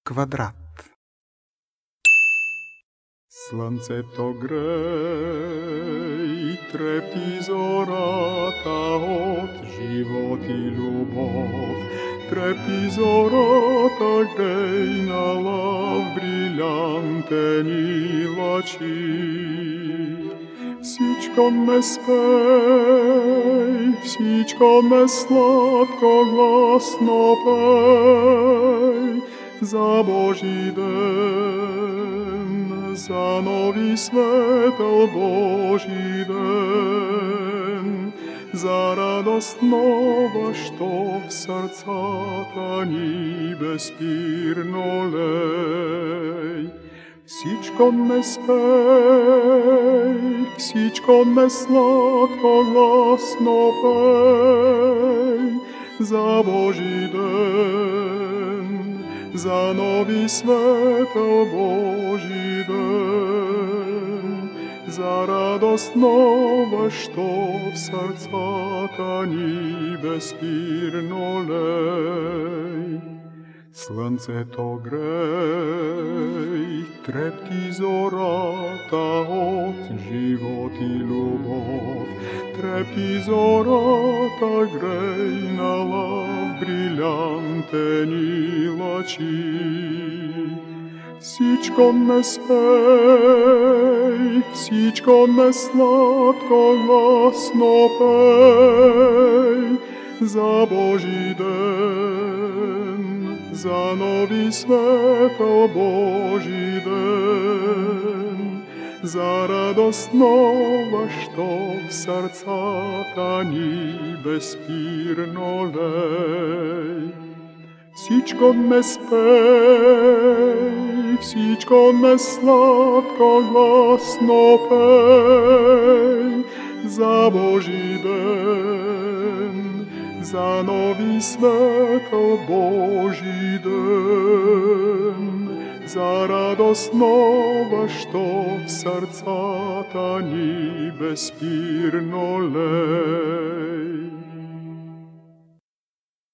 Квадрат. Слънцето грей, трепти зората от живот и любов. Трепти зората грейнала в брилянтени лъчи. Всичко ме спей, всичко ме сладко гласно пей, за Божи ден, за нови светъл Божи ден, за радост нова, що в сърцата ни безспирно лей. Всичко ме спей, всичко ме сладко гласно пей, за Божи ден, за нови светъл Божи ден, за радост нова, що в сърцата ни безспирно лей. Слънцето грей, трепти зората от живот и любов. Трепти зората грейнала в брилянтени лъчи. Всичко ме спей, всичко ме сладко гласно пей, за Божи ден, за нови светъл Божи ден, за радост нова, що в сърцата ни безспирно лей. Всичко ме спей, всичко ме сладко гласно пей, за Божи ден, за нови светъл Божи ден, за радост нова, що в сърцата ни безспирно лей.